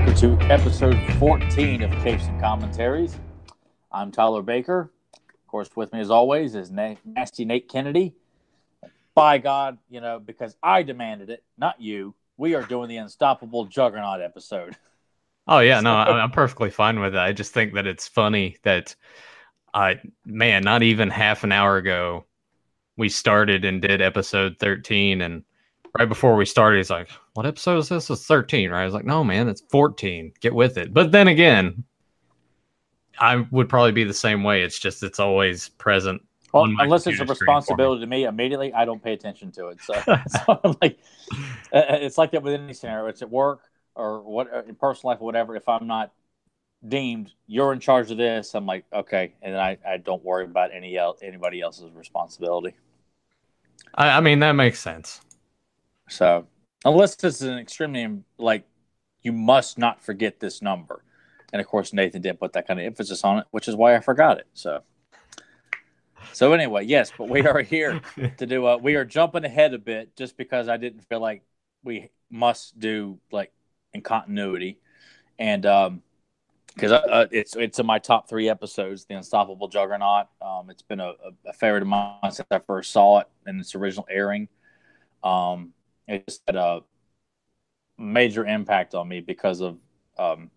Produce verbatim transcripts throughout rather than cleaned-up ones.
to episode fourteen of Capes and Commentaries. I'm Tyler Baker. Of course, with me as always is Na- Nasty Nate Kennedy. By God, you know, because I demanded it, not you, we are doing the Unstoppable Juggernaut episode. Oh, yeah, no, I'm perfectly fine with it. I just think that it's funny that, uh, man, not even half an hour ago, we started and did episode thirteen, and right before we started, he's like, what episode is this? It's thirteen, right? I was like, no, man, it's fourteen. Get with it. But then again, I would probably be the same way. It's just it's always present. Well, unless it's a responsibility to me immediately, I don't pay attention to it. So, so I'm like, it's like that with any scenario. It's at work or what, in personal life or whatever. If I'm not deemed you're in charge of this, I'm like, okay, and I, I don't worry about any else, anybody else's responsibility. I, I mean, that makes sense. So, unless this is an extremely, like, you must not forget this number. And, of course, Nathan didn't put that kind of emphasis on it, which is why I forgot it. So, so anyway, yes, but we are here to do, uh, we are jumping ahead a bit just because I didn't feel like we must do, like, in continuity. And, um, because uh, it's it's in my top three episodes, The Unstoppable Juggernaut. Um, it's been a, a favorite of mine since I first saw it in its original airing. Um, it just had a major impact on me because of um,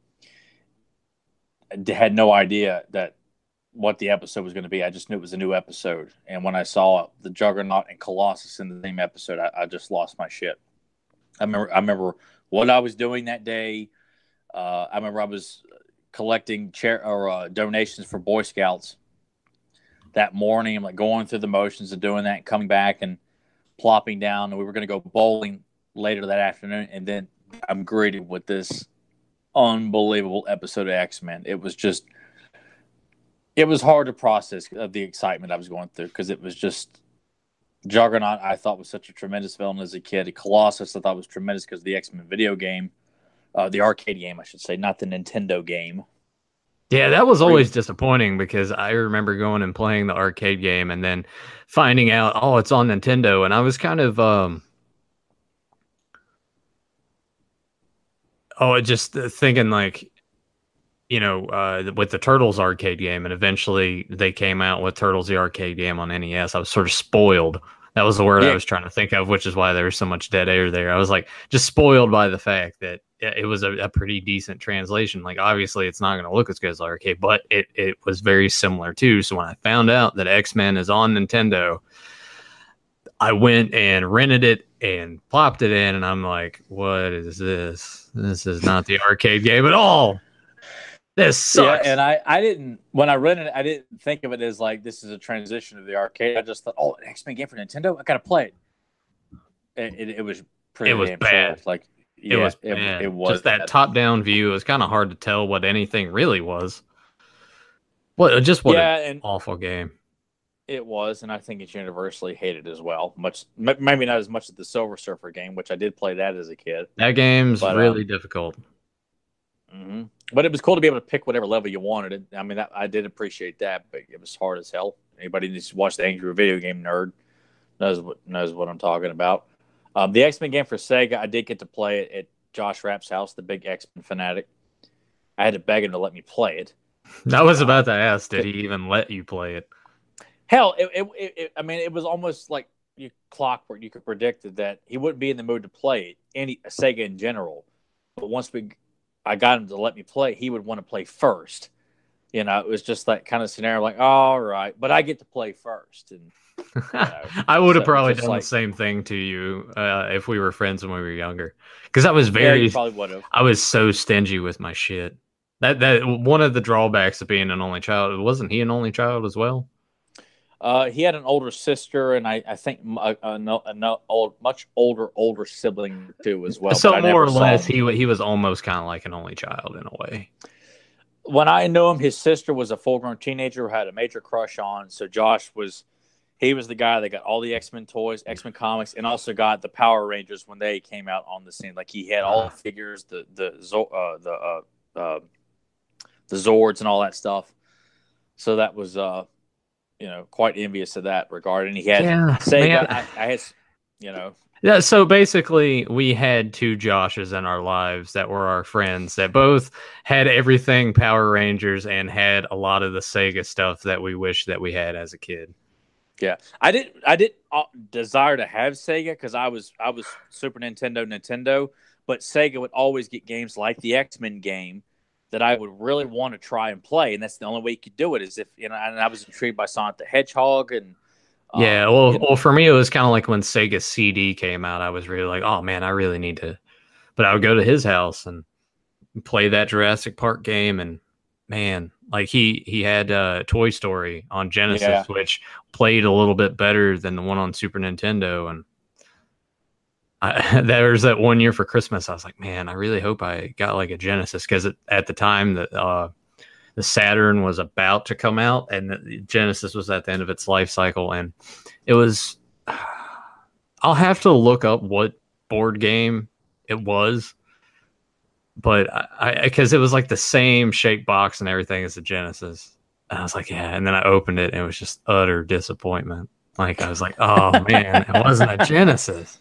I had no idea that what the episode was going to be. I just knew it was a new episode, and when I saw the Juggernaut and Colossus in the same episode, I, I just lost my shit. I remember I remember what I was doing that day. Uh, I remember I was collecting chair or uh, donations for Boy Scouts that morning. I'm like going through the motions of doing that, and coming back and plopping down, and we were going to go bowling later that afternoon. And then I'm greeted with this unbelievable episode of X-Men. It was just, it was hard to process of the excitement I was going through because it was just Juggernaut. I thought was such a tremendous villain as a kid. Colossus I thought was tremendous because of the X-Men video game. Uh, the arcade game, I should say, not the Nintendo game. Yeah, that was always disappointing because I remember going and playing the arcade game and then finding out, oh, it's on Nintendo. And I was kind of, um, oh, just thinking like, you know, uh, with the Turtles arcade game, and eventually they came out with Turtles the arcade game on N E S. I was sort of spoiled. That was the word yeah. I was trying to think of, which is why there was so much dead air there. I was like just spoiled by the fact that it was a, a pretty decent translation. Like, obviously, it's not going to look as good as the arcade, but it, it was very similar too. So when I found out that X-Men is on Nintendo, I went and rented it and plopped it in, and I'm like, what is this? This is not the arcade game at all. This sucks. Yeah, and I, I didn't, when I rented it, I didn't think of it as like, this is a transition of the arcade. I just thought, oh, an X-Men game for Nintendo? I got to play it. It, it. it was pretty It was damn bad. Sure. Like, yeah, it was it, bad. It was just that top-down view. It was kind of hard to tell what anything really was. Well, just what yeah, an and awful game. It was, and I think it's universally hated as well. Much, maybe not as much as the Silver Surfer game, which I did play that as a kid. That game's but, really um, difficult. Mm-hmm. But it was cool to be able to pick whatever level you wanted. I mean, that, I did appreciate that, but it was hard as hell. Anybody who needs to watch the Angry Video Game Nerd knows what knows what I'm talking about. Um, the X-Men game for Sega, I did get to play it at Josh Rapp's house, the big X-Men fanatic. I had to beg him to let me play it. I was about to ask, did he even let you play it? Hell, it, it, it, I mean, it was almost like you clockwork. You could predict that he wouldn't be in the mood to play it, any Sega in general. But once we, I got him to let me play, he would want to play first. You know, it was just that kind of scenario, like, all right, but I get to play first. And you know, I would have so probably done like, the same thing to you uh, if we were friends when we were younger, because I was very, yeah, you probably would have. I was so stingy with my shit. That that one of the drawbacks of being an only child. Wasn't he an only child as well? Uh, he had an older sister, and I, I think a, a, no, a no, old, much older, older sibling too as well. So more or less, he he was almost kind of like an only child in a way. When I knew him, his sister was a full-grown teenager who had a major crush on. So Josh was, he was the guy that got all the X-Men toys, X-Men comics, and also got the Power Rangers when they came out on the scene. Like he had all the figures, the the uh, the uh, uh, the Zords and all that stuff. So that was. Uh, You know, quite envious of that regard. And he had yeah, Sega. I, I had You know. Yeah, so basically, we had two Joshes in our lives that were our friends that both had everything Power Rangers and had a lot of the Sega stuff that we wish that we had as a kid. Yeah, I didn't. I didn't uh, desire to have Sega because I was I was Super Nintendo, Nintendo. But Sega would always get games like the X-Men game that I would really want to try and play, and that's the only way you could do it is if you know. And I was intrigued by Sonic the Hedgehog, and Yeah, um, well, you know, well, for me, it was kind of like when Sega C D came out. I was really like, oh man, I really need to. But I would go to his house and play that Jurassic Park game, and man, like he he had uh, Toy Story on Genesis, yeah. which played a little bit better than the one on Super Nintendo. And I, there was that one year for Christmas, I was like, man, I really hope I got like a Genesis because at the time that uh, the Saturn was about to come out, and the Genesis was at the end of its life cycle, and it was. I'll have to look up what board game it was. But I, because it was like the same shape box and everything as the Genesis. And I was like, yeah. And then I opened it and it was just utter disappointment. Like, I was like, oh man, it wasn't a Genesis.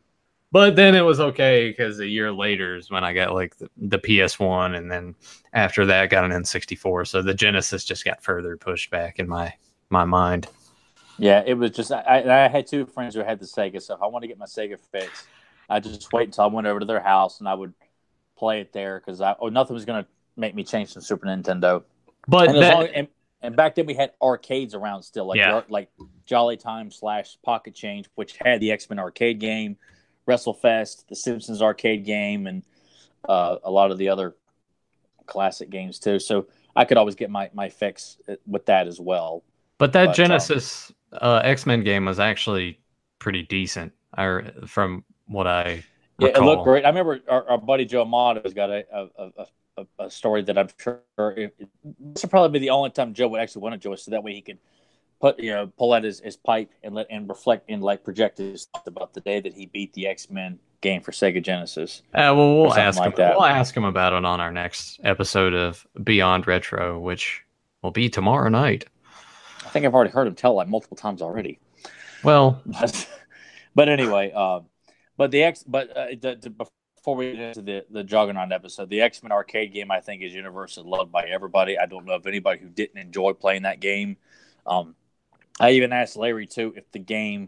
But then it was okay because a year later is when I got like the, the P S one. And then after that, got an N sixty-four. So the Genesis just got further pushed back in my, my mind. Yeah, it was just, I, I had two friends who had the Sega. So if I wanted to get my Sega fix, I just wait until I went over to their house and I would play it there because I oh nothing was going to make me change from Super Nintendo. But and, that, long, and, and back then we had arcades around still, like yeah. the, like Jolly Time slash Pocket Change, which had the X-Men arcade game, WrestleFest, the Simpsons arcade game, and uh, a lot of the other classic games too. So I could always get my, my fix with that as well. But that but, Genesis um, uh, X-Men game was actually pretty decent. I from what I. Yeah, recall. It looked great. I remember our, our buddy Joe Amato's got a a, a a story that I'm sure it, this would probably be the only time Joe would actually want to join us, so that way he could put you know pull out his, his pipe and let and reflect and like project his thoughts about the day that he beat the X-Men game for Sega Genesis. Uh, well, we'll ask like him. That. We'll ask him about it on our next episode of Beyond Retro, which will be tomorrow night. I think I've already heard him tell like multiple times already. Well, but, but anyway. Um, But the X, but uh, the, the, before we get into the the Juggernaut episode, the X-Men arcade game I think is universally loved by everybody. I don't know of anybody who didn't enjoy playing that game. Um, I even asked Larry too if the game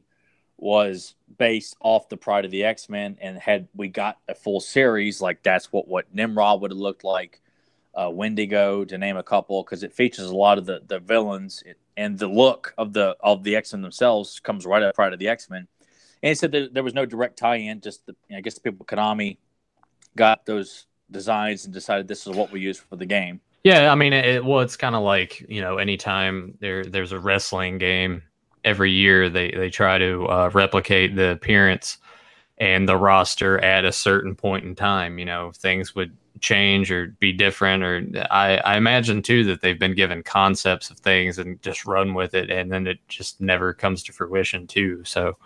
was based off the Pride of the X-Men, and had we got a full series, like that's what what Nimrod would have looked like, uh, Wendigo to name a couple, because it features a lot of the the villains, and the look of the of the X-Men themselves comes right out of Pride of the X-Men. And he said that there was no direct tie-in, just the, I guess the people at Konami got those designs and decided this is what we use for the game. Yeah, I mean, it, well, it's kind of like, you know, anytime there there's a wrestling game, every year they, they try to uh, replicate the appearance and the roster at a certain point in time. You know, things would change or be different. Or I, I imagine, too, that they've been given concepts of things and just run with it, and then it just never comes to fruition, too. So...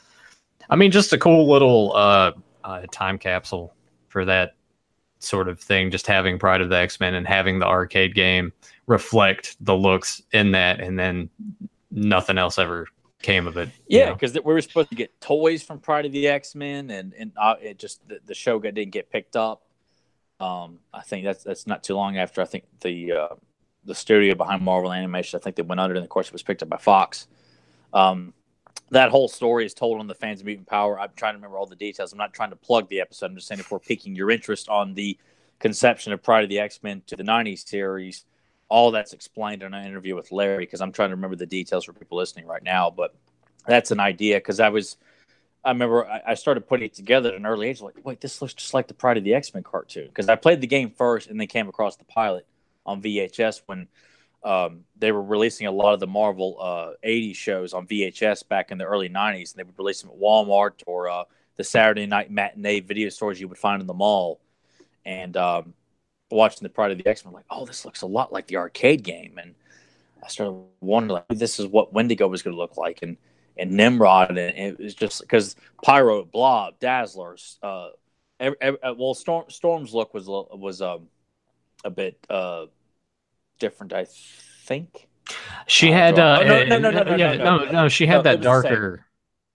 I mean, just a cool little uh, uh, time capsule for that sort of thing. Just having Pride of the X-Men and having the arcade game reflect the looks in that, and then nothing else ever came of it. Yeah, because we were supposed to get toys from Pride of the X-Men, and and uh, it just the, the show didn't get picked up. Um, I think that's that's not too long after I think the uh, the studio behind Marvel Animation, I think they went under, and of course it was picked up by Fox. Um, That whole story is told on the Fans of Mutant Power. I'm trying to remember all the details. I'm not trying to plug the episode. I'm just saying if we're piquing your interest on the conception of Pride of the X-Men to the nineties series, all that's explained in an interview with Larry, because I'm trying to remember the details for people listening right now. But that's an idea, because I was, I remember I started putting it together at an early age, like, wait, this looks just like the Pride of the X-Men cartoon. Because I played the game first and then came across the pilot on V H S when Um, they were releasing a lot of the Marvel uh, eighties shows on V H S back in the early nineties, and they would release them at Walmart or uh, the Saturday night matinee video stores you would find in the mall. And um, watching the Pride of the X-Men, like, oh, this looks a lot like the arcade game. And I started wondering, like, this is what Wendigo was going to look like, and and Nimrod, and it was just because Pyro, Blob, Dazzler, uh, every, every, well, Storm, Storm's look was was um, a bit. Uh, different, I think. She uh, had uh, oh, no, no, no, no, no, yeah, no, no, no, no, she had no, that darker.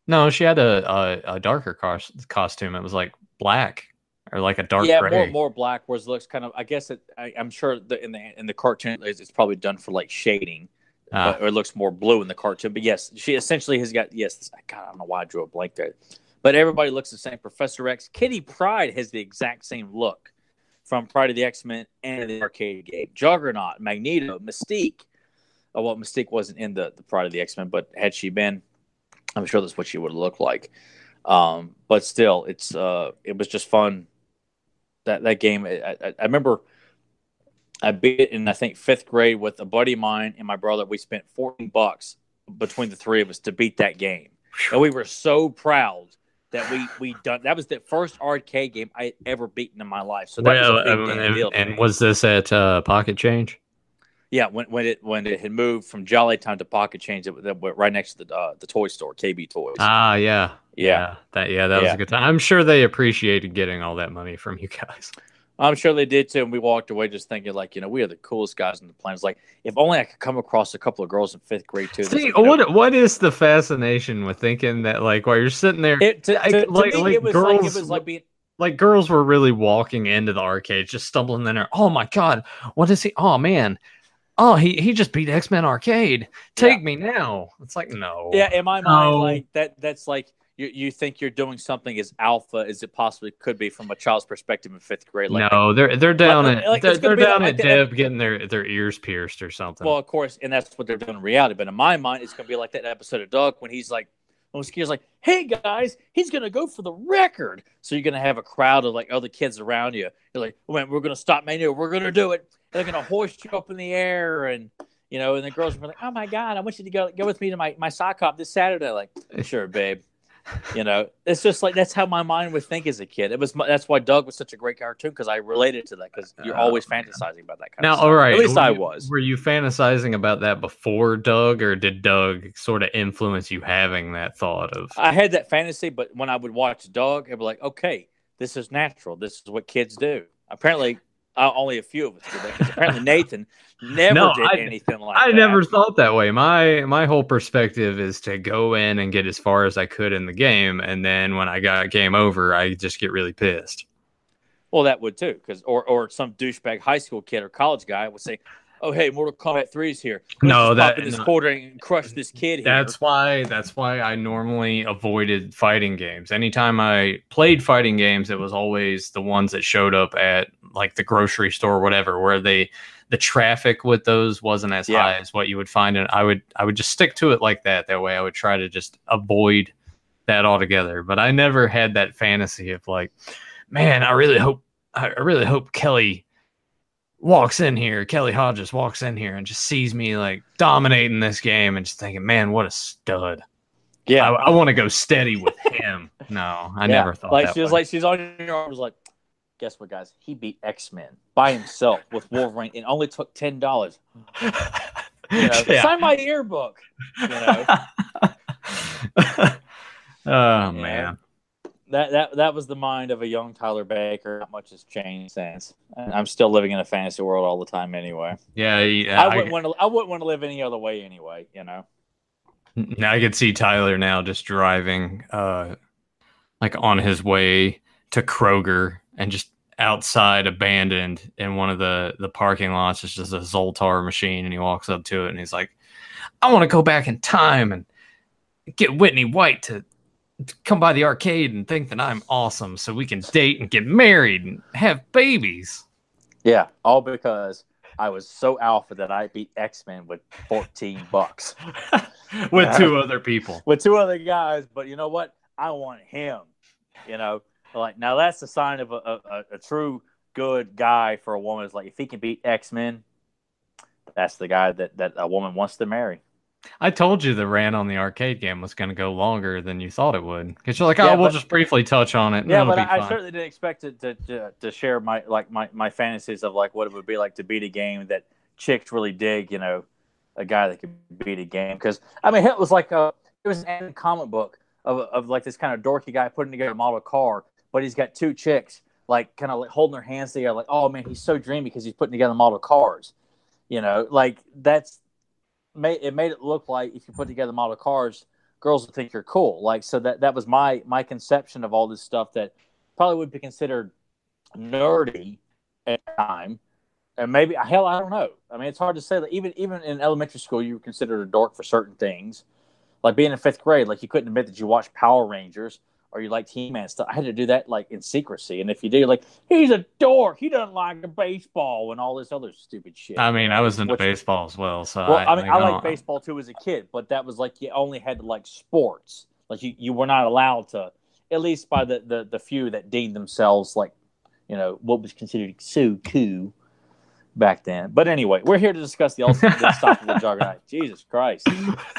No, she had a a, a darker cos- costume. It was like black or like a dark Yeah, more gray. more black, whereas it looks kind of. I guess it. I, I'm sure that in the in the cartoon it's, it's probably done for like shading, Ah, but or it looks more blue in the cartoon. But yes, she essentially has got yes. God, I don't know why I drew a blank there, but everybody looks the same. Professor X, Kitty Pryde has the exact same look from Pride of the X-Men and the arcade game. Juggernaut, Magneto, Mystique. Oh, well, Mystique wasn't in the, the Pride of the X-Men, but had she been, I'm sure that's what she would have looked like. Um, but still, it's uh, it was just fun. That that game, I, I, I remember I beat it in I think fifth grade with a buddy of mine and my brother. We spent fourteen bucks between the three of us to beat that game, and we were so proud that we we done. That was the first arcade game I had ever beaten in my life. So that was a well, big um, damn and, deal to and me. was this at uh, Pocket Change? Yeah, when when it when it had moved from Jolly Time to Pocket Change, it, it went right next to the uh, the toy store, K B Toys. Ah, yeah, Yeah, yeah, that yeah, that was a yeah. good time. I'm sure they appreciated getting all that money from you guys. I'm sure they did too. And we walked away just thinking, like, you know, we are the coolest guys on the planet. It's like, if only I could come across a couple of girls in fifth grade too. See, You know, what what is the fascination with thinking that like while you're sitting there, it to, like, to, to like, me, like it was girls, like it was like being. like girls were really walking into the arcade, just stumbling in there. Oh my god, what is he? Oh man, oh he he just beat X Men Arcade. Take Yeah. me now. It's like no, Yeah, in my no. mind, like that. That's like you, you think you're doing something as alpha as it possibly could be from a child's perspective in fifth grade. Like, No, they're they're down like, at like they're, it's gonna they're be down like, at like Deb that. getting their, their ears pierced or something. Well, of course, and that's what they're doing in reality. But in my mind, it's gonna be like that episode of Doug when he's like, when Skier's like, "Hey guys, he's gonna go for the record." So you're gonna have a crowd of like other kids around you. You're like, "Man, we're gonna stop Mania. We're gonna do it." They're gonna hoist you up in the air, and you know, and the girls are like, "Oh my god, I want you to go go with me to my my sock hop this Saturday." Like, sure, babe. You know, it's just like that's how my mind would think as a kid. It was that's why Doug was such a great cartoon because I related to that because you're always fantasizing about that kind Now, of stuff. all right. At least were I you, was. Were you fantasizing about that before Doug, or did Doug sort of influence you having that thought of? I had that fantasy, but when I would watch Doug, I'd be like, okay, this is natural. This is what kids do. Apparently, uh, only a few of us did that because apparently Nathan never No, did I- anything like I that. never thought that way. My my whole perspective is to go in and get as far as I could in the game, and then when I got game over, I just get really pissed. Well, that would too, because or or some douchebag high school kid or college guy would say, "Oh, hey, Mortal Kombat three is here. Let's No, just that- pop in this no. quarter and crush this kid here." That's why that's why I normally avoided fighting games. Anytime I played fighting games, it was always the ones that showed up at like the grocery store or whatever, where they the traffic with those wasn't as Yeah. high as what you would find. And I would I would just stick to it like that. That way I would try to just avoid that altogether. But I never had that fantasy of like, man, I really hope I really hope Kelly walks in here, Kelly Hodges walks in here and just sees me like dominating this game and just thinking, man, what a stud. yeah, I, I want to go steady with him. No, I Yeah. never thought like that she was way. like she's on your arms like, guess what, guys? He beat X-Men by himself with Wolverine and only took ten dollars. You know, Yeah. sign my yearbook. You know, Oh man. that that that was the mind of a young Tyler Baker. Not much has changed since. And I'm still living in a fantasy world all the time anyway. Yeah, yeah, I I, wouldn't want to. I wouldn't want to live any other way anyway. You know. now I could see Tyler now just driving uh like on his way to Kroger and just outside abandoned in one of the the parking lots. It's just a Zoltar machine, and he walks up to it and he's like, I want to go back in time and get Whitney White to, to come by the arcade and think that I'm awesome so we can date and get married and have babies. Yeah, all because I was so alpha that I beat X-Men with fourteen bucks With two other people. with two other guys. But you know what? I want him. You know, like now that's the sign of a, a, a true good guy for a woman. Is like if he can beat X-Men, that's the guy that, that a woman wants to marry. I told you the rant on the arcade game was going to go longer than you thought it would. Because you're like, oh, Yeah, we'll but- just briefly touch on it. And Yeah, it'll but be I, I fine. certainly didn't expect it to, to to share my like my, my fantasies of like what it would be like to beat a game that chicks really dig. You know, a guy that could beat a game because I mean it was like a it was an comic book of of like this kind of dorky guy putting together a model car, but he's got two chicks like kind of like holding their hands together, like oh man, he's so dreamy because he's putting together model cars. You know, like that's made it made it look like if you put together model cars, girls will think you're cool. Like, so that, that was my, my conception of all this stuff that probably would be considered nerdy at the time. And maybe, hell, I don't know. I mean, it's hard to say that even, even in elementary school, you were considered a dork for certain things. Like being in fifth grade, like you couldn't admit that you watched Power Rangers or you liked He-Man stuff. I had to do that like in secrecy. And if you do, you're like, he's a dork. He doesn't like the baseball and all this other stupid shit. I mean, I was into Which, baseball as well. So well, I, I mean, I, I liked baseball too as a kid, but that was like you only had to like sports. Like you, you were not allowed to, at least by the, the, the few that deemed themselves like, you know, what was considered so cool back then. But anyway, we're here to discuss the ultimate unstoppable juggernaut. Jesus Christ.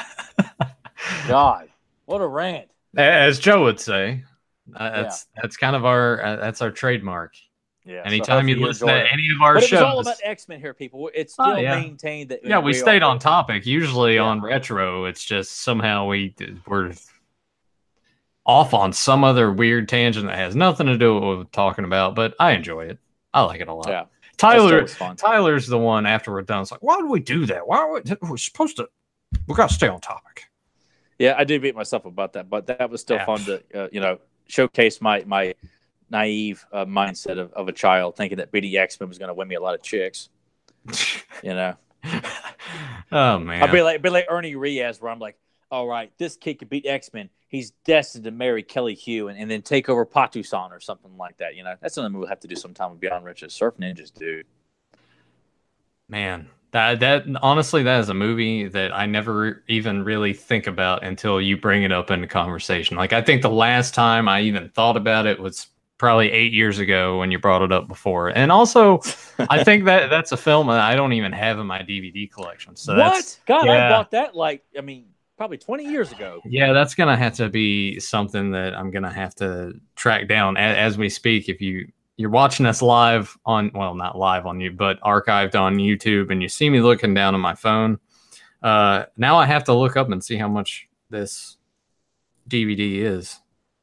God, what a rant. As Joe would say, uh, that's yeah. that's kind of our uh, that's our trademark. Yeah. Anytime so you listen to it. any of our but shows, it's all about X-Men here, people. It's still oh, yeah. maintained that. Yeah, we, we stayed on topic. Usually yeah. on retro, it's just somehow we we're off on some other weird tangent that has nothing to do with what we're talking about. But I enjoy it. I like it a lot. Yeah. Tyler, Tyler's the one after we're done. It's like, why do we do that? Why are we, we're supposed to? We got to stay on topic. Yeah, I do beat myself about that, but that was still yeah. fun to, uh, you know, showcase my my naive uh, mindset of, of a child thinking that beating X-Men was going to win me a lot of chicks. You know. Oh man. I'd be like, be like Ernie Reyes, where I'm like, all right, this kid could beat X-Men. He's destined to marry Kelly Hugh and, and then take over Patusan or something like that. You know, that's something we'll have to do sometime with Beyond Riches. Surf Ninjas, dude. Man. That that honestly, that is a movie that I never even really think about until you bring it up in the conversation. Like, I think the last time I even thought about it was probably eight years ago when you brought it up before. And also, I think that that's a film that I don't even have in my D V D collection. So what? That's, God, yeah. I bought that like, I mean, probably twenty years ago. Yeah, that's gonna have to be something that I'm gonna have to track down as, as we speak. If you. You're watching us live on, well, not live on you, but archived on YouTube, and you see me looking down on my phone. Uh, now I have to look up and see how much this D V D is.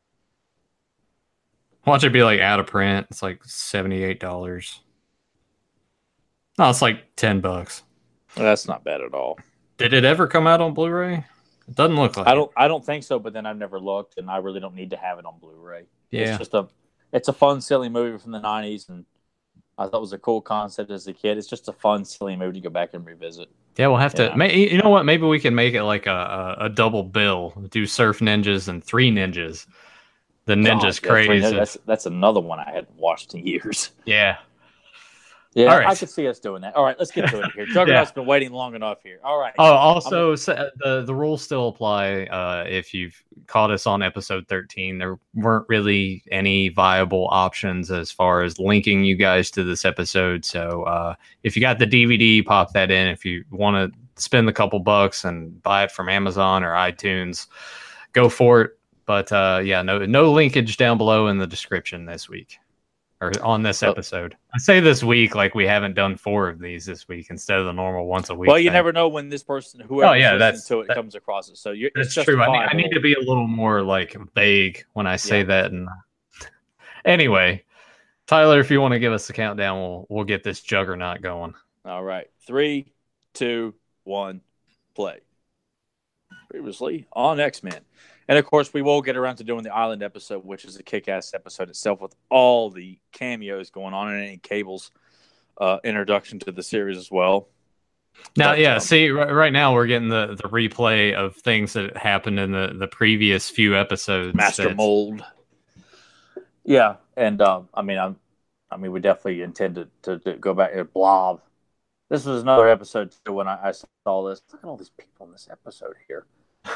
Watch it be like out of print. It's like seventy-eight dollars. No, it's like ten bucks. That's not bad at all. Did it ever come out on Blu-ray? It doesn't look like I don't. it. I don't think so. But then I've never looked, and I really don't need to have it on Blu-ray. Yeah. It's just a. It's a fun, silly movie from the nineties, and I thought it was a cool concept as a kid. It's just a fun, silly movie to go back and revisit. Yeah, we'll have yeah. to. May, you know what? Maybe we can make it like a, a, a double bill. Do Surf Ninjas and Three Ninjas. The Ninjas oh, craze. Yeah, that's that's another one I hadn't watched in years. Yeah. Yeah, right. I could see us doing that. All right, let's get to it here. Juggernaut's yeah. been waiting long enough here. All right. Oh, also, gonna... the the rules still apply. Uh, if you've caught us on episode thirteen, there weren't really any viable options as far as linking you guys to this episode. So, uh, if you got the D V D, pop that in. If you want to spend a couple bucks and buy it from Amazon or iTunes, go for it. But uh, yeah, no no linkage down below in the description this week. Or on this episode. I say this week like we haven't done four of these this week instead of the normal once a week. Well, you thing. never know when this person, whoever oh, yeah, that's, to it, that, comes across it. So you're, that's true. I need, I need to be a little more like vague when I say yeah. that. And anyway, Tyler, if you want to give us the countdown, we'll we'll get this juggernaut going. All right, three, two, one, play. Previously on X-Men. And, of course, we will get around to doing the Island episode, which is a kick-ass episode itself with all the cameos going on and any Cable's uh, introduction to the series as well. Now, but, yeah, um, see, r- right now we're getting the, the replay of things that happened in the, the previous few episodes. Master that's... Mold. Yeah, and, um, I mean, I'm, I mean, we definitely intend to, to, to go back to Blob. This was another episode, too, when I, I saw this. Look at all these people in this episode here.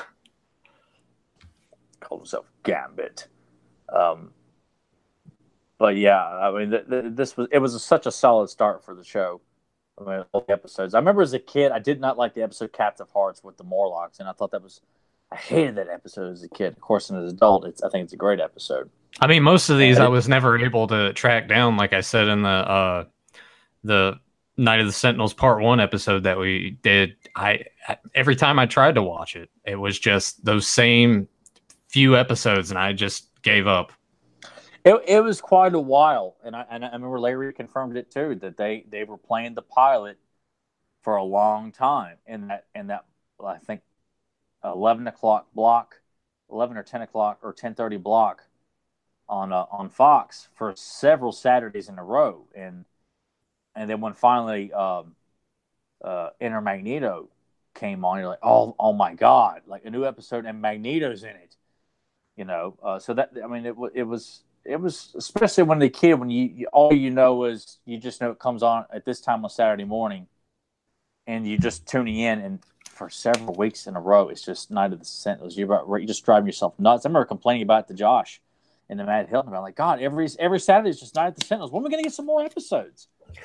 Called himself Gambit, um, but yeah, I mean, th- th- this was it was a, such a solid start for the show. I mean, all the episodes. I remember as a kid, I did not like the episode "Captive Hearts" with the Morlocks, and I thought that was I hated that episode as a kid. Of course, as an adult, it's I think it's a great episode. I mean, most of these and I was never able to track down. Like I said in the uh, the Night of the Sentinels Part One episode that we did, I, I every time I tried to watch it, it was just those same few episodes, and I just gave up. It it was quite a while, and I and I remember Larry confirmed it too that they, they were playing the pilot for a long time, and that and that well, I think eleven o'clock block, eleven or ten o'clock or ten thirty block on uh, on Fox for several Saturdays in a row, and and then when finally um, uh, Enter Magneto came on, you're like, oh oh my god, like a new episode and Magneto's in it, you know. Uh, so that I mean, it it was it was especially when the kid when you, you all you know is you just know it comes on at this time on Saturday morning, and you just tuning in and. For several weeks in a row, it's just Night of the Sentinels. You're about, you're just driving yourself nuts. I remember complaining about it to Josh and the Matt Hilton. I'm like, God, every every Saturday is just Night of the Sentinels. When are we going to get some more episodes?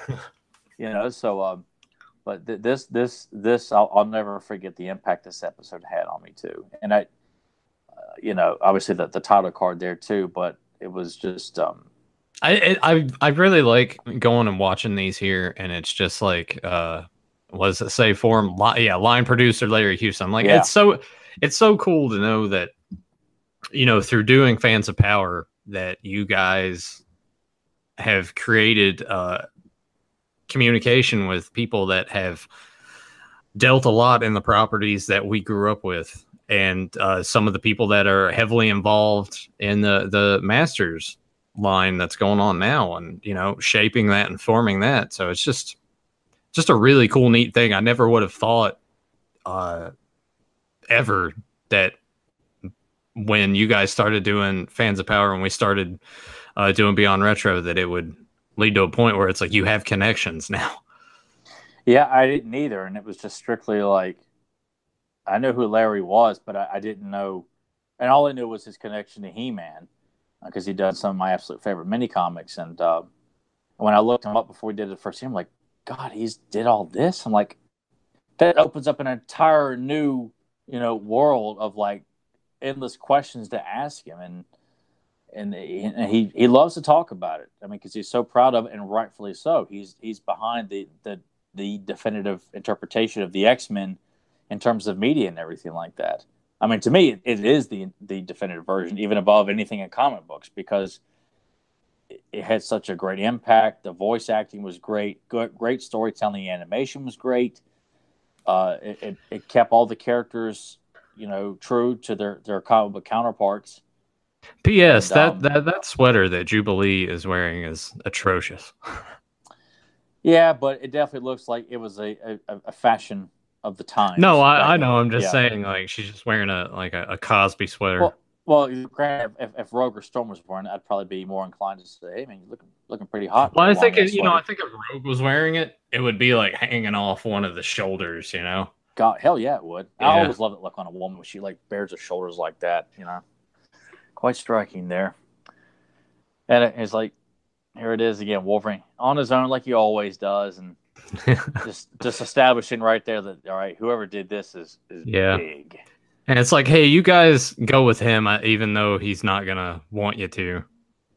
you know, so, um, but th- this, this, this, I'll, I'll never forget the impact this episode had on me too. And I, uh, you know, obviously the, the title card there too, but it was just, um, I, I, I really like going and watching these here, and it's just like, uh, was it say form? Yeah, line producer Larry Houston. Like yeah. it's so it's so cool to know that, you know, through doing Fans of Power, that you guys have created uh, communication with people that have dealt a lot in the properties that we grew up with, and uh, some of the people that are heavily involved in the the Masters line that's going on now, and you know, shaping that and forming that. So it's just. Just a really cool, neat thing. I never would have thought uh, ever that when you guys started doing Fans of Power and we started uh, doing Beyond Retro, that it would lead to a point where it's like you have connections now. Yeah, I didn't either. And it was just strictly like, I knew who Larry was, but I, I didn't know. And all I knew was his connection to He-Man because uh, he'd done some of my absolute favorite mini comics. And uh, when I looked him up before we did it first, I'm like, God, he's did all this. I'm like, that opens up an entire new, you know, world of like endless questions to ask him, and and he he loves to talk about it. I mean, because he's so proud of it, and rightfully so. He's he's behind the the the definitive interpretation of the X-Men in terms of media and everything like that. I mean, to me, it, it is the the definitive version, even above anything in comic books, because. It had such a great impact. The voice acting was great. Good, great storytelling. The animation was great. Uh, it, it, it kept all the characters, you know, true to their, their comic book counterparts. P S. And, that, um, that that sweater that Jubilee is wearing is atrocious. Yeah, but it definitely looks like it was a, a, a fashion of the time. No, I, I know. I'm just yeah. saying, like, she's just wearing a like a, a Cosby sweater. Well, Well, granted, if, if Rogue or Storm was wearing it, I'd probably be more inclined to say, "Hey, man, you're looking looking pretty hot." Well, I think it, you know, I think if Rogue was wearing it, it would be like hanging off one of the shoulders, you know. God, hell yeah, it would. Yeah. I always love it look on a woman when she like bares her shoulders like that, you know. Quite striking there. And it, it's like, here it is again, Wolverine on his own, like he always does, and just just establishing right there that all right, whoever did this is is yeah. big. And it's like, hey, you guys go with him, even though he's not going to want you to.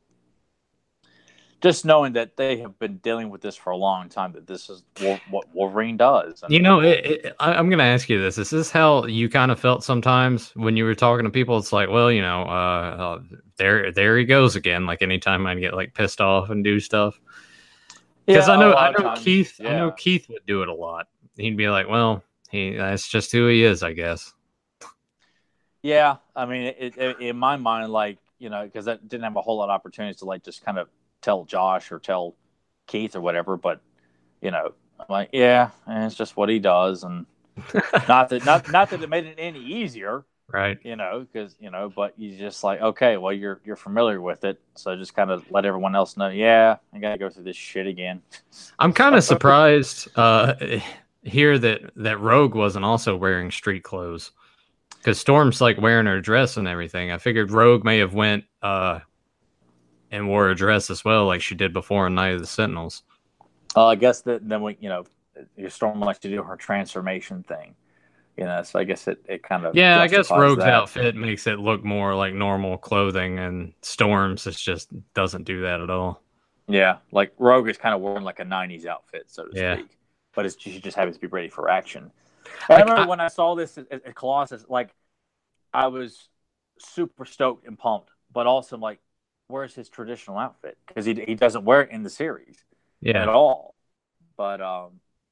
Just knowing that they have been dealing with this for a long time, that this is what Wolverine does. I mean, you know, it, it, I, I'm going to ask you this. Is this how you kind of felt sometimes when you were talking to people? It's like, well, you know, uh, uh, there there he goes again. Like anytime I get like pissed off and do stuff. Because yeah, I know, I know Keith, yeah. I know Keith would do it a lot. He'd be like, well, he that's just who he is, I guess. Yeah, I mean, it, it, in my mind, like, you know, because I didn't have a whole lot of opportunities to, like, just kind of tell Josh or tell Keith or whatever, but, you know, I'm like, yeah, and it's just what he does, and not that not not that it made it any easier, right? You know, because, you know, but you just like, okay, well, you're you're familiar with it, so just kind of let everyone else know, yeah, I got to go through this shit again. I'm kind of surprised uh, here that, that Rogue wasn't also wearing street clothes. Because Storm's like wearing her dress and everything. I figured Rogue may have went uh, and wore a dress as well, like she did before in Night of the Sentinels. Uh, I guess that then we, you know, Storm likes to do her transformation thing, you know. So I guess it, it kind of yeah. I guess Rogue's that. outfit makes it look more like normal clothing, and Storm's it just doesn't do that at all. Yeah, like Rogue is kind of wearing like a nineties outfit, so to yeah. speak, but it's, she just happens to be ready for action. I remember I, when I saw this at, at Colossus, like, I was super stoked and pumped, but also like, where's his traditional outfit? Because he he doesn't wear it in the series yeah. at all. But um,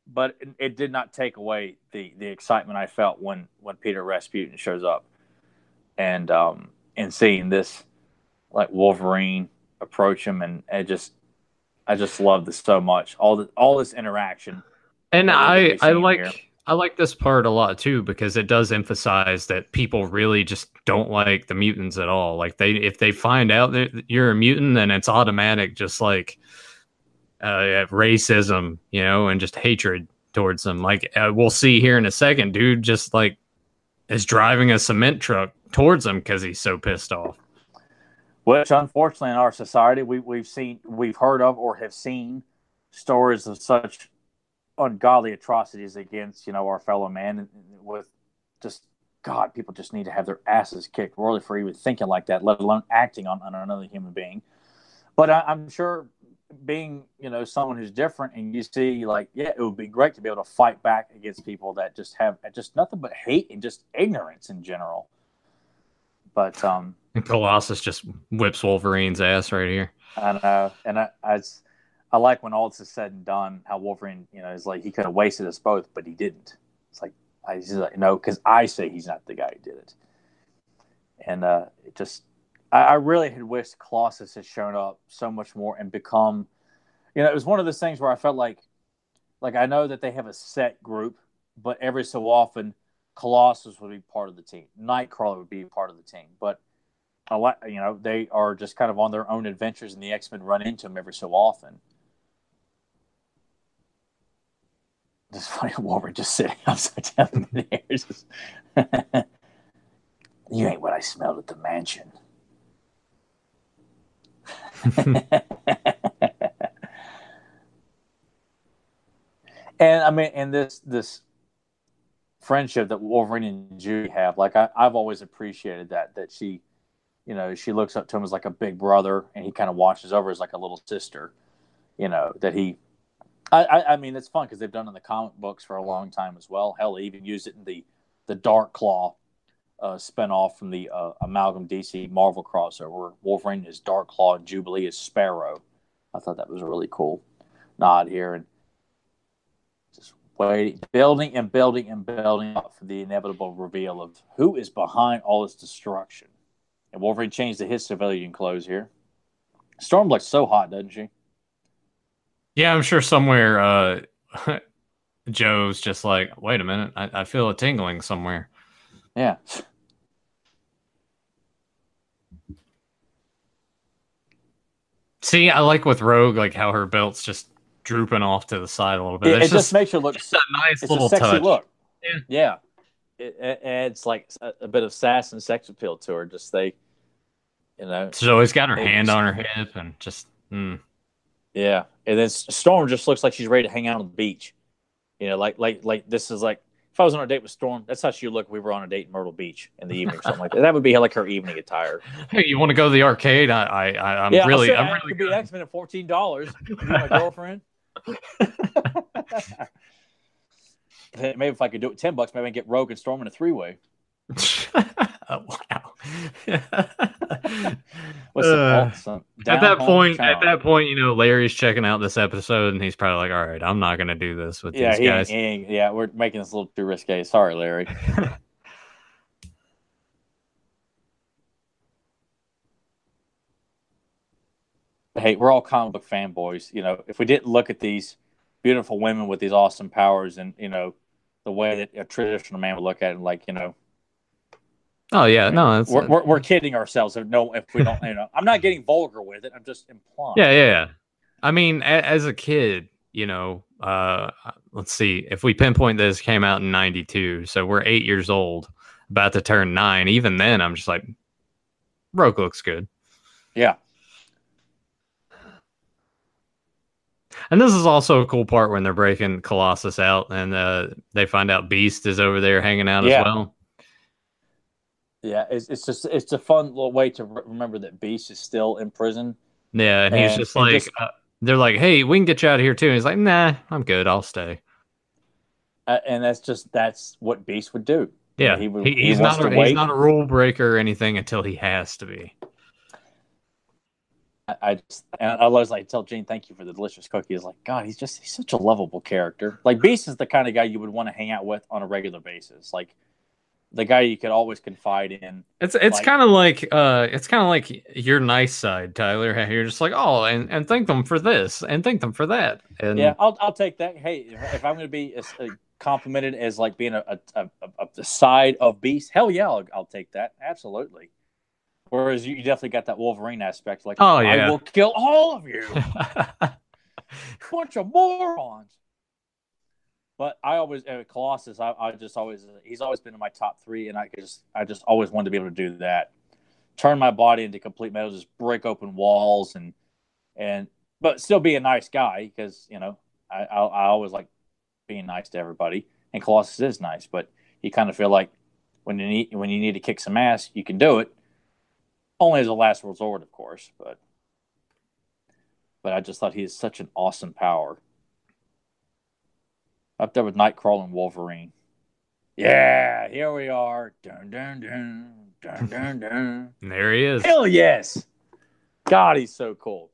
but it, it did not take away the the excitement I felt when when Peter Rasputin shows up, and um and seeing this like Wolverine approach him, and it just I just love this so much. All the all this interaction, And that we're gonna I be I seeing here. like I like this part a lot too because it does emphasize that people really just don't like the mutants at all. Like they if they find out that you're a mutant, then it's automatic, just like uh, racism, you know, and just hatred towards them. Like uh, we'll see here in a second, dude just like is driving a cement truck towards him because he's so pissed off. Which, unfortunately, in our society, we, we've seen, we've heard of, or have seen stories of such ungodly atrocities against, you know, our fellow man. With just God, people just need to have their asses kicked really for even thinking like that, let alone acting on, on another human being. But I, I'm sure, being, you know, someone who's different, and you see, like, yeah, it would be great to be able to fight back against people that just have just nothing but hate and just ignorance in general. But um, And Colossus just whips Wolverine's ass right here. I know, and I, I, I like when all this is said and done, how Wolverine, you know, is like he could have wasted us both, but he didn't. It's like I just like, no, because I say he's not the guy who did it, and uh, it just I, I really had wished Colossus had shown up so much more and become, you know, it was one of those things where I felt like, like I know that they have a set group, but every so often Colossus would be part of the team, Nightcrawler would be part of the team, but a lot, you know, they are just kind of on their own adventures, and the X-Men run into them every so often. Just funny, Wolverine just sitting upside down in the air. Just, you ain't what I smelled at the mansion. And I mean, and this this friendship that Wolverine and Judy have, like I, I've always appreciated that that she, you know, she looks up to him as like a big brother, and he kind of watches over as like a little sister. You know, that he, I, I, I mean, it's fun because they've done it in the comic books for a long time as well. Hell, they even used it in the the Dark Claw uh, spinoff from the uh, Amalgam D C Marvel crossover. Wolverine is Dark Claw and Jubilee is Sparrow. I thought that was a really cool nod here, and just waiting, building and building and building up for the inevitable reveal of who is behind all this destruction. And Wolverine changed to his civilian clothes here. Storm looks so hot, doesn't she? Yeah, I'm sure somewhere uh, Joe's just like, wait a minute, I, I feel a tingling somewhere. Yeah. See, I like with Rogue, like how her belt's just drooping off to the side a little bit. It, it just, just makes her look just a nice it's little a sexy touch. look. Yeah. Yeah. It, it adds like a, a bit of sass and sex appeal to her. Just they, you know. She's always got her it, hand on her hip and just, mm. Yeah. And then Storm just looks like she's ready to hang out on the beach. You know, like like like this is like, if I was on a date with Storm, that's how she would look if we were on a date in Myrtle Beach in the evening or something like that. That would be like her evening attire. Hey, you want to go to the arcade? I, I, I'm yeah, really, I'm really could be X-Men at fourteen dollars. Be my girlfriend. Maybe if I could do it ten bucks, maybe I can get Rogue and Storm in a three-way. Oh, wow. What's some, uh, some at that point, challenge. at that point, you know, Larry's checking out this episode, and he's probably like, "All right, I'm not going to do this with yeah, these he guys." Ain't, he ain't, yeah, we're making this a little too risque. Sorry, Larry. Hey, we're all comic book fanboys. You know, if we didn't look at these beautiful women with these awesome powers, and you know, the way that a traditional man would look at it, like, you know. Oh yeah, no, that's, we're, we're we're kidding ourselves. If no, if we don't, you know, I'm not getting vulgar with it. I'm just implying. Yeah, yeah, yeah. I mean, a, as a kid, you know, uh, let's see, if we pinpoint this came out in ninety-two, so we're eight years old, about to turn nine. Even then, I'm just like, Rogue looks good. Yeah. And this is also a cool part when they're breaking Colossus out, and uh, they find out Beast is over there hanging out yeah. as well. Yeah, it's it's just it's a fun little way to re- remember that Beast is still in prison. Yeah, and, and he's just like, just, uh, they're like, "Hey, we can get you out of here too." And he's like, "Nah, I'm good. I'll stay." Uh, and that's just that's what Beast would do. Yeah, you know, he would, he, he's he not a, he's not a rule breaker or anything until he has to be. I, I just and I was like, tell Gene, thank you for the delicious cookies. Like, God, he's just he's such a lovable character. Like Beast is the kind of guy you would want to hang out with on a regular basis. Like the guy you could always confide in. It's it's like, kind of like uh it's kind of like your nice side, Tyler. You're just like, oh, and, and thank them for this and thank them for that. And yeah, I'll I'll take that. Hey, if, if I'm going to be a, a complimented as like being a a, a, a, a side of Beast, hell yeah, I'll, I'll take that. Absolutely. Whereas you, you definitely got that Wolverine aspect, like, oh yeah, I will kill all of you, bunch of morons. But I always uh, Colossus. I, I just always he's always been in my top three, and I just I just always wanted to be able to do that, turn my body into complete metal, just break open walls, and and but still be a nice guy because you know I, I I always like being nice to everybody, and Colossus is nice, but you kind of feel like when you need when you need to kick some ass, you can do it. Only as a last resort, of course, but but I just thought he is such an awesome power. Up there with Nightcrawler and Wolverine. Yeah, here we are. Dun, dun, dun, dun, dun, dun. There he is. Hell yes. God, he's so cool.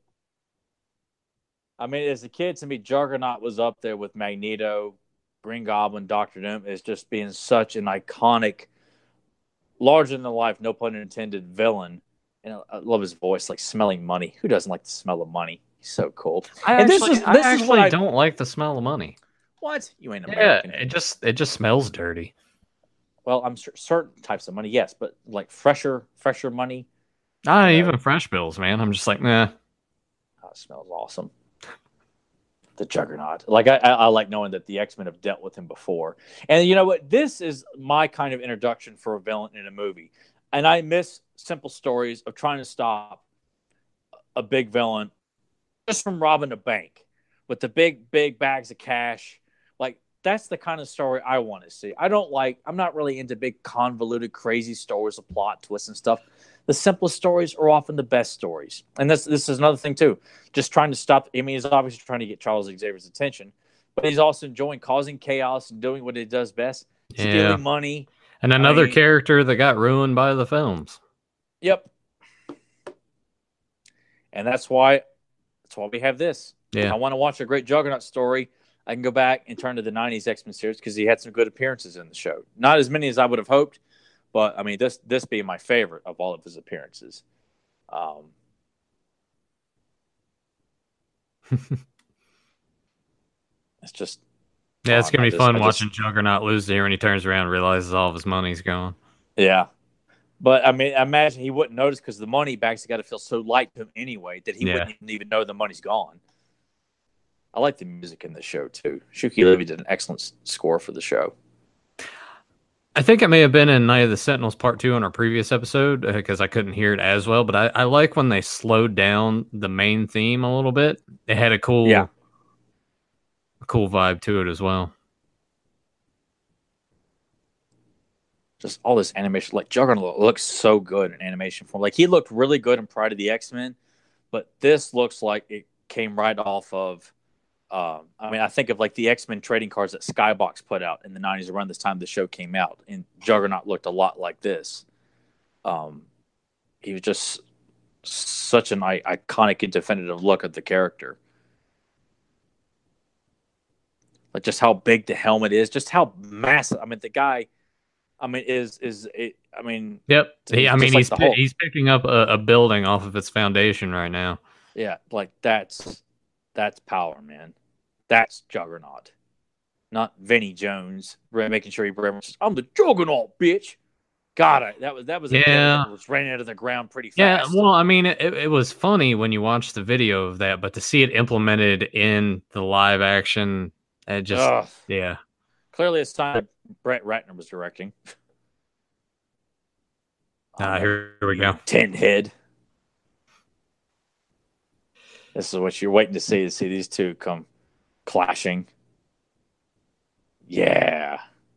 I mean, as a kid, to me, Juggernaut was up there with Magneto, Green Goblin, Doctor Doom, as just being such an iconic, larger than life, no pun intended, villain. And I love his voice, like smelling money. Who doesn't like the smell of money? He's so cool. I and actually, this is, I this actually is what I don't like the smell of money. What? You ain't American. Yeah, it just it just smells dirty. Well, I'm sure certain types of money, yes, but like fresher, fresher money. Ah, you know, even fresh bills, man. I'm just like, nah. Oh, it smells awesome. The Juggernaut. Like I, I, I like knowing that the X-Men have dealt with him before. And you know what? This is my kind of introduction for a villain in a movie. And I miss simple stories of trying to stop a big villain just from robbing a bank with the big, big bags of cash. Like, that's the kind of story I want to see. I don't like, I'm not really into big, convoluted, crazy stories of plot twists and stuff. The simplest stories are often the best stories. And this, this is another thing, too. Just trying to stop, I mean, he's obviously trying to get Charles Xavier's attention, but he's also enjoying causing chaos and doing what he does best, Yeah. stealing money. And another I mean, character that got ruined by the films. Yep. And that's why, that's why we have this. Yeah. If I want to watch a great Juggernaut story, I can go back and turn to the nineties X-Men series because he had some good appearances in the show. Not as many as I would have hoped, but I mean, this this being my favorite of all of his appearances. Um, it's just yeah, it's gonna I be just, fun I watching just, Juggernaut lose there when he turns around and realizes all of his money's gone. Yeah, but I mean, I imagine he wouldn't notice because the money bag's got to feel so light to him anyway that he Yeah. wouldn't even know the money's gone. I like the music in the show too. Shuki Levy did an excellent score for the show. I think it may have been in Night of the Sentinels Part Two on our previous episode because I couldn't hear it as well. But I, I like when they slowed down the main theme a little bit. It had a cool, Yeah. a cool vibe to it as well. Just all this animation, like Juggernaut looks so good in animation form. Like he looked really good in Pride of the X-Men, but this looks like it came right off of. Um, I mean, I think of like the X-Men trading cards that Skybox put out in the nineties around this time the show came out, and Juggernaut looked a lot like this. Um, he was just such an iconic and definitive look of the character. Like just how big the helmet is, just how massive. I mean, the guy. I mean, is is it? I mean, yep. He, I mean, like he's pi- he's picking up a, a building off of its foundation right now. Yeah, like that's that's power, man. That's Juggernaut, not Vinnie Jones making sure he references. I'm the Juggernaut, bitch. God, I, that was that was a yeah. that was ran into the ground pretty fast. Yeah, well, I mean, it, it was funny when you watch the video of that, but to see it implemented in the live action, it just Ugh. yeah. Clearly, it's time Brett Ratner was directing. Ah, uh, here, here we go. Tin head. This is what you're waiting to see to see these two come clashing. Yeah.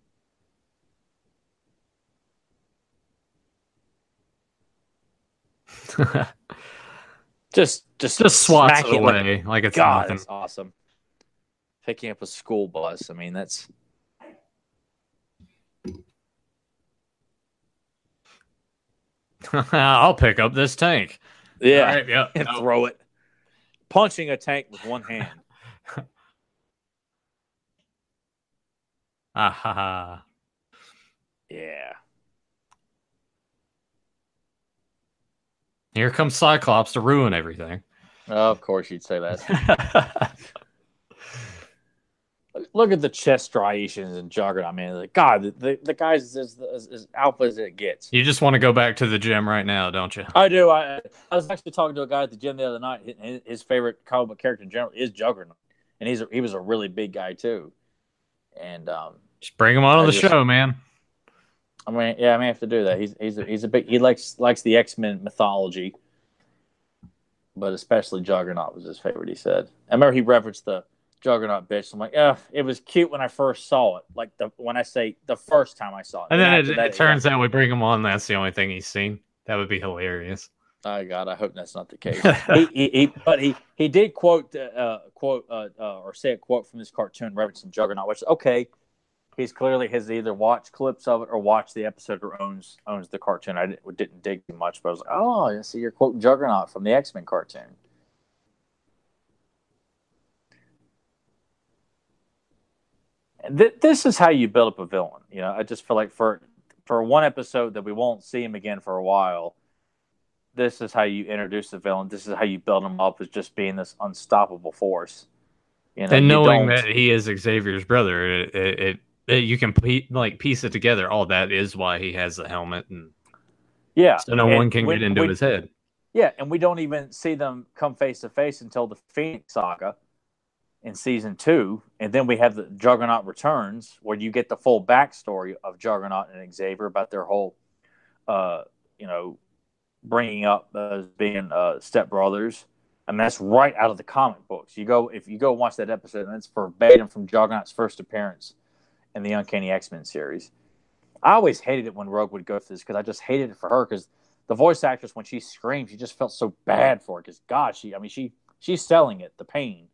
just just just swats it away like, like it's God, nothing. That's awesome. Picking up a school bus. I mean, that's I'll pick up this tank. Yeah, All right, yeah, and no. throw it. Punching a tank with one hand. Ah ha ha. Yeah. Here comes Cyclops to ruin everything. Oh, of course you'd say that. Look at the chest striations and Juggernaut, man. Like, God, the, the, the guy's as, as, as alpha as it gets. You just want to go back to the gym right now, don't you? I do. I I was actually talking to a guy at the gym the other night. His, his favorite comic book character in general is Juggernaut, and he's a, he was a really big guy too. And um, Just bring him on I the just, show, man. I mean, yeah, I may have to do that. He's he's a, he's a big. He likes likes the X-Men mythology, but especially Juggernaut was his favorite. He said. I remember he referenced the Juggernaut bitch. I'm like, yeah, it was cute when I first saw it. Like the when I say the first time I saw it, And then it, that, it turns out we bring him on. That's the only thing he's seen. That would be hilarious. Oh God, I hope that's not the case. he, he, he, but he, he did quote, uh, quote, uh, uh, or say a quote from this cartoon referencing Juggernaut, which okay, he's clearly has either watched clips of it or watched the episode or owns owns the cartoon. I didn't, didn't dig too much, but I was like, oh, I see, you're quoting Juggernaut from the X-Men cartoon. And th- this is how you build up a villain. You know, I just feel like for for one episode that we won't see him again for a while, this is how you introduce the villain. This is how you build him up as just being this unstoppable force. You know, and you knowing don't, that he is Xavier's brother, it, it, it, it you can pe- like piece it together. All that is why he has the helmet, and yeah, so no and one can when, get into when, his head. Yeah, and we don't even see them come face to face until the Phoenix Saga in season two, and then we have the Juggernaut Returns, where you get the full backstory of Juggernaut and Xavier about their whole, uh, you know, bringing up as being uh, stepbrothers. And that's right out of the comic books. You go if you go watch that episode, and it's verbatim from Juggernaut's first appearance in the Uncanny X-Men series. I always hated it when Rogue would go through this because I just hated it for her because the voice actress, when she screamed, she just felt so bad for it because God, she I mean she she's selling it, the pain.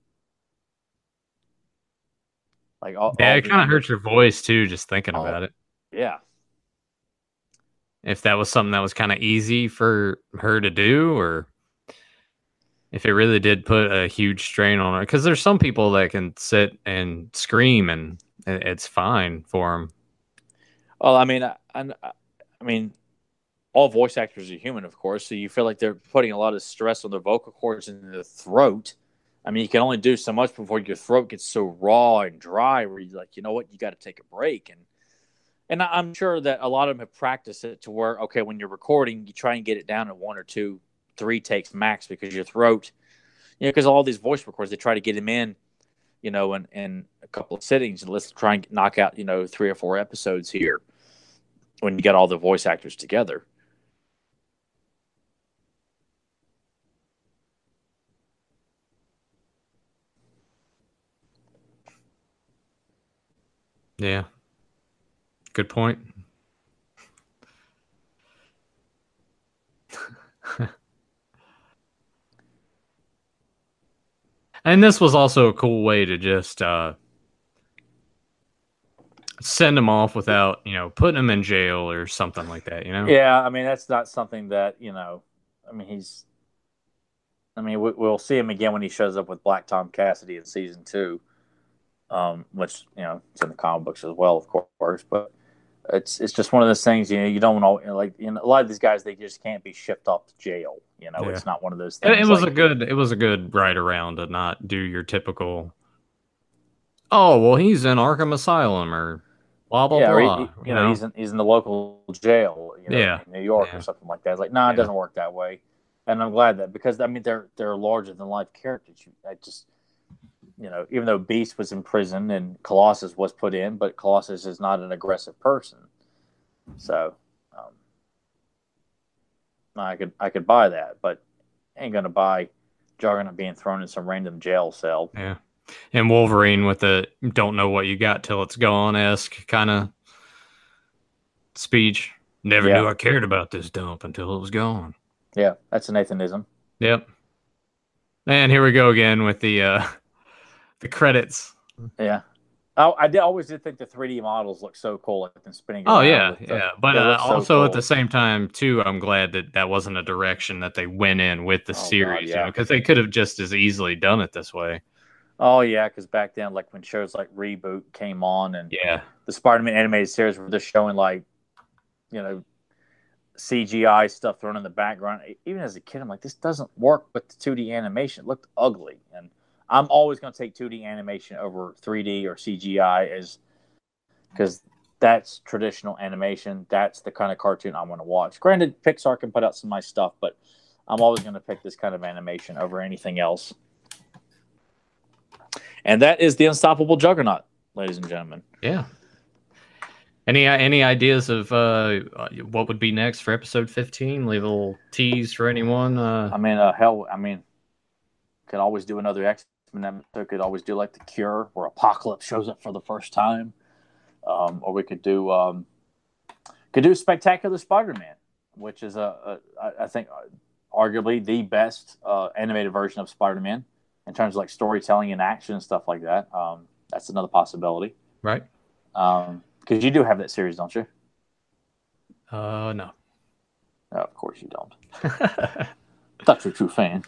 Like all, Yeah, all it kind of hurts your voice too, just thinking all, about it. Yeah. If that was something that was kind of easy for her to do, or if it really did put a huge strain on her, because there's some people that can sit and scream and it's fine for them. Well, I mean, I, I, I mean, all voice actors are human, of course, so you feel like they're putting a lot of stress on their vocal cords and the throat. I mean, you can only do so much before your throat gets so raw and dry where you're like, you know what, you got to take a break. And and I'm sure that a lot of them have practiced it to where, okay, when you're recording, you try and get it down to one or two, three takes max because your throat, you know, because all these voice recorders, they try to get them in, you know, in, in a couple of sittings. And let's try and knock out, you know, three or four episodes here when you get all the voice actors together. Yeah. Good point. And this was also a cool way to just uh, send him off without, you know, putting him in jail or something like that, you know? Yeah, I mean, that's not something that, you know, I mean, he's, I mean, we, we'll see him again when he shows up with Black Tom Cassidy in season two, um, which, you know, it's in the comic books as well, of course, but it's it's just one of those things, you know, you don't know, you know, like, you know, a lot of these guys, they just can't be shipped off to jail, you know, yeah. It's not one of those things. It, it was like, a good, it was a good ride around to not do your typical, oh, well, he's in Arkham Asylum or blah, blah, yeah, blah. he, You, you know, know, he's in, he's in the local jail, you know, yeah. in New York yeah. or something like that. It's like, no, nah, it yeah. doesn't work that way. And I'm glad that, because, I mean, they're they're larger than life characters. I just, you know, even though Beast was in prison and Colossus was put in, but Colossus is not an aggressive person. So, um, I could I could buy that, but ain't gonna buy Juggernaut being thrown in some random jail cell. Yeah, and Wolverine with the "don't know what you got till it's gone" esque kind of speech. Never yeah. knew I cared about this dump until it was gone. Yeah, that's a Nathanism. Yep. And here we go again with the uh, the credits. Yeah. I, I did always did think the three D models look so cool, like them spinning Oh around. yeah, with the, yeah. But they uh, look so also cool. at the same time, too, I'm glad that that wasn't a direction that they went in with the Oh, God, series, you yeah. know, because they could have just as easily done it this way. Oh yeah, because back then, like when shows like Reboot came on, and Yeah, the Spider-Man animated series were just showing like, you know, C G I stuff thrown in the background. Even as a kid, I'm like, this doesn't work with the two D animation. It looked ugly, and I'm always going to take two D animation over three D or C G I, as because that's traditional animation. That's the kind of cartoon I want to watch. Granted, Pixar can put out some nice stuff, but I'm always going to pick this kind of animation over anything else. And that is the Unstoppable Juggernaut, ladies and gentlemen. yeah. Any any ideas of uh, what would be next for episode fifteen? Leave a little tease for anyone. Uh... I mean, uh, hell, I mean, could always do another X-Men episode. Could always do like The Cure, where Apocalypse shows up for the first time. Um, or we could do um, could do Spectacular Spider-Man, which is a, a I think arguably the best uh, animated version of Spider-Man in terms of like storytelling and action and stuff like that. Um, that's another possibility, right? Um, because you do have that series, don't you? Uh, no. Oh, of course you don't. Thought you're a true fan.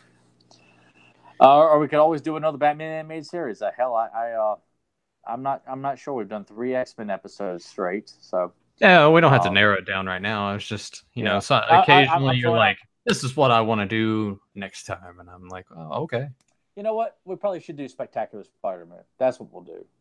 Uh, or we could always do another Batman animated series. Uh, hell, I, I uh, I'm not, I'm not sure. We've done three X-Men episodes straight, so yeah, we don't have um, to narrow it down right now. I was just, you yeah. know, so occasionally I, I, you're like, this is what I want to do next time, and I'm like, oh, okay. You know what? We probably should do Spectacular Spider-Man. That's what we'll do.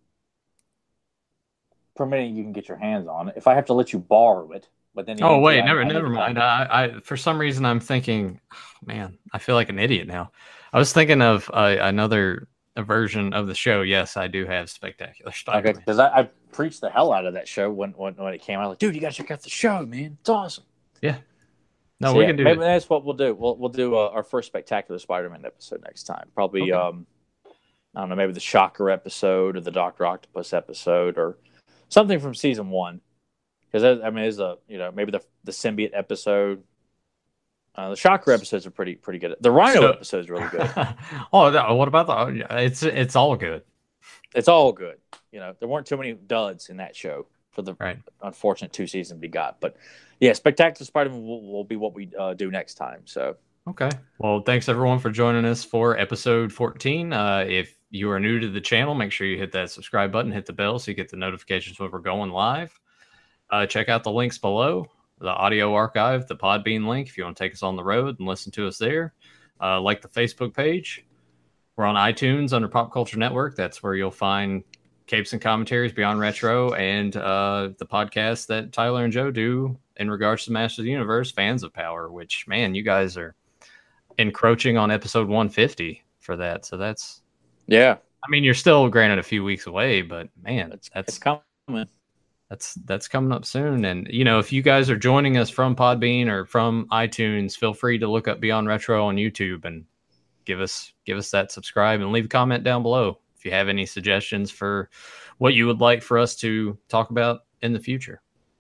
Permitting you can get your hands on it. If I have to let you borrow it, but then oh wait, never, I, never mind. I, I, for some reason, I'm thinking, oh, man, I feel like an idiot now. I was thinking of uh, another a version of the show. Yes, I do have Spectacular Spider-Man. Okay, because I, I preached the hell out of that show when when, when it came out. Like, dude, you got to check out the show, man. It's awesome. Yeah. No, so, we yeah, can do. Maybe it. that's what we'll do. We'll we'll do uh, our first Spectacular Spider-Man episode next time. Probably, okay. um, I don't know, maybe the Shocker episode or the Doctor Octopus episode or something from season one. Because I mean, it's a you know maybe the the symbiote episode. Uh, the Shocker episodes are pretty pretty good. The Rhino so, episode is really good. oh, what about the? It's it's all good. It's all good. You know, there weren't too many duds in that show for the right. unfortunate two seasons we got. But yeah, Spectacular Spider-Man will, will be what we uh, do next time. So okay. Well, thanks everyone for joining us for episode fourteen. Uh, if you are new to the channel, make sure you hit that subscribe button, hit the bell so you get the notifications when we're going live. Uh, check out the links below, the audio archive, the Podbean link if you want to take us on the road and listen to us there. Uh, like the Facebook page. We're on iTunes under Pop Culture Network. That's where you'll find Capes and Commentaries, Beyond Retro, and uh, the podcast that Tyler and Joe do in regards to Masters of the Universe, Fans of Power, which, man, you guys are encroaching on episode one fifty for that. So that's... Yeah. I mean, you're still, granted, a few weeks away, but, man, it's, that's... It's coming. That's that's coming up soon. And, you know, if you guys are joining us from Podbean or from iTunes, feel free to look up Beyond Retro on YouTube and give us give us that subscribe and leave a comment down below if you have any suggestions for what you would like for us to talk about in the future.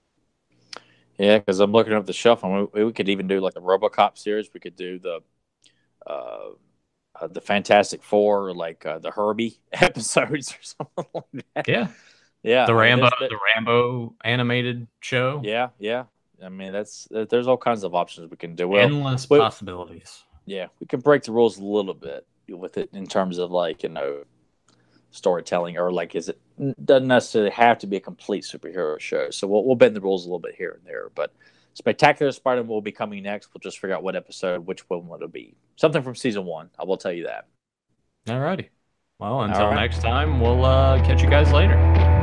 Yeah, because I'm looking up the shelf, and we, we could even do like the RoboCop series. We could do the uh, uh, the Fantastic Four, or like uh, the Herbie episodes or something like that. Yeah. Yeah, the I mean, Rambo, the, the Rambo animated show. Yeah, yeah. I mean, that's there's all kinds of options we can do. Well, endless we, possibilities. Yeah, we can break the rules a little bit with it in terms of like you know storytelling, or like is it doesn't necessarily have to be a complete superhero show. So we'll we'll bend the rules a little bit here and there. But Spectacular Spider-Man will be coming next. We'll just figure out what episode, which one will it be. Something from season one. I will tell you that. All righty. Well, until right. next time, we'll uh, catch you guys later.